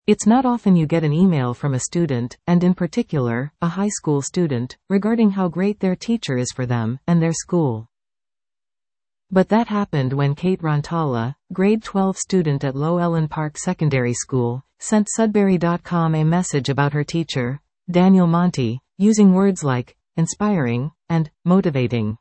It's not often you get an email from a student, and in particular, a high school student, regarding how great their teacher is for them, and their school. But that happened when Kate Rantala, grade 12 student at Llewellyn Park Secondary School, sent Sudbury.com a message about her teacher, Daniel Monti, using words like inspiring and motivating.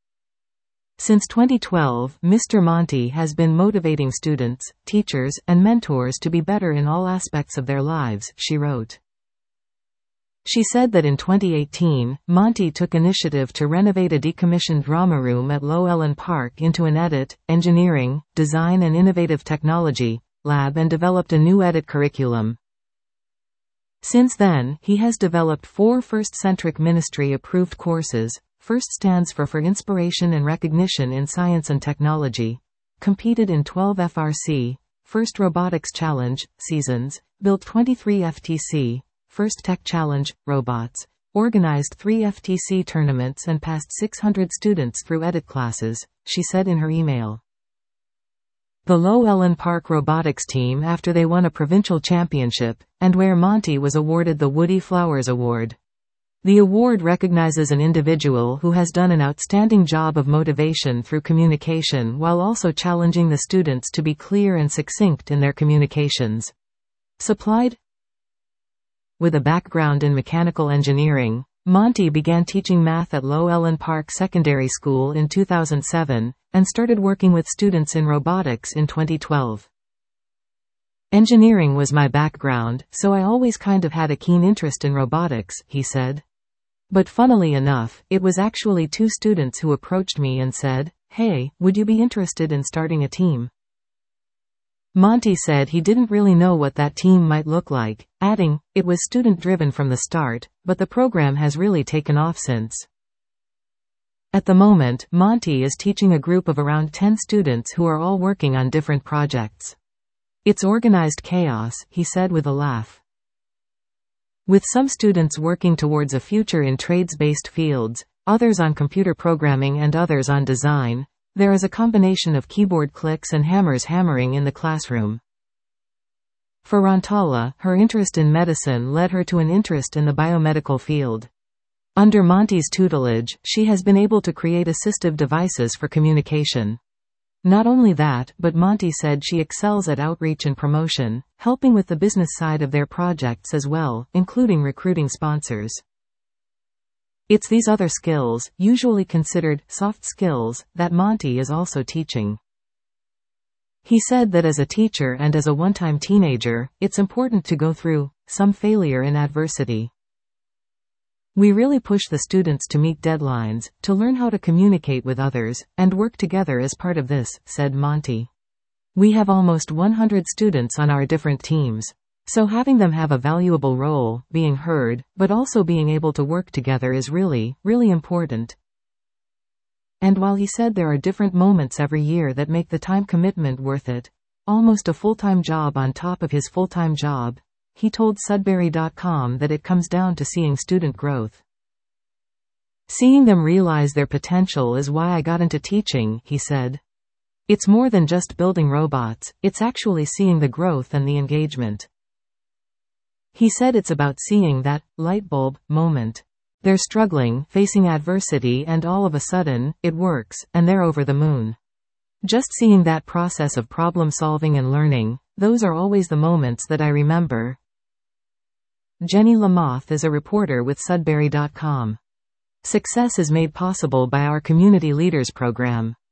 Since 2012, Mr. Monti has been motivating students, teachers, and mentors to be better in all aspects of their lives, she wrote. She said that in 2018, Monti took initiative to renovate a decommissioned drama room at Llewellyn Park into an edit, engineering, design and innovative technology lab and developed a new edit curriculum. Since then, he has developed 4 FIRST-centric ministry-approved courses. FIRST stands for Inspiration and Recognition in Science and Technology, competed in 12 FRC, FIRST Robotics Challenge, seasons, built 23 FTC, FIRST Tech Challenge, robots, organized 3 FTC tournaments and passed 600 students through edit classes, she said in her email. The Llewellyn Park robotics team after they won a provincial championship, and where Monti was awarded the Woody Flowers Award. The award recognizes an individual who has done an outstanding job of motivation through communication while also challenging the students to be clear and succinct in their communications. Supplied with a background in mechanical engineering, Monti began teaching math at Llewellyn Park Secondary School in 2007, and started working with students in robotics in 2012. Engineering was my background, so I always kind of had a keen interest in robotics, he said. But funnily enough, it was actually 2 students who approached me and said, "Hey, would you be interested in starting a team?" Monti said he didn't really know what that team might look like, adding, "It was student-driven from the start, but the program has really taken off since." At the moment, Monti is teaching a group of around 10 students who are all working on different projects. It's organized chaos, he said with a laugh. With some students working towards a future in trades-based fields, others on computer programming and others on design, there is a combination of keyboard clicks and hammers hammering in the classroom. For Rantala, her interest in medicine led her to an interest in the biomedical field. Under Monti's tutelage, she has been able to create assistive devices for communication. Not only that, but Monti said she excels at outreach and promotion, helping with the business side of their projects as well, including recruiting sponsors. It's these other skills, usually considered soft skills, that Monti is also teaching. He said that as a teacher and as a one-time teenager, it's important to go through some failure and adversity. We really push the students to meet deadlines, to learn how to communicate with others, and work together as part of this, said Monti. We have almost 100 students on our different teams. So having them have a valuable role, being heard, but also being able to work together is really, really important. And while he said there are different moments every year that make the time commitment worth it, almost a full-time job on top of his full-time job, he told Sudbury.com that it comes down to seeing student growth. Seeing them realize their potential is why I got into teaching, he said. It's more than just building robots, it's actually seeing the growth and the engagement. He said it's about seeing that light bulb moment. They're struggling, facing adversity, and all of a sudden, it works, and they're over the moon. Just seeing that process of problem solving and learning, those are always the moments that I remember. Jenny Lamoth is a reporter with Sudbury.com. Success is made possible by our Community Leaders program.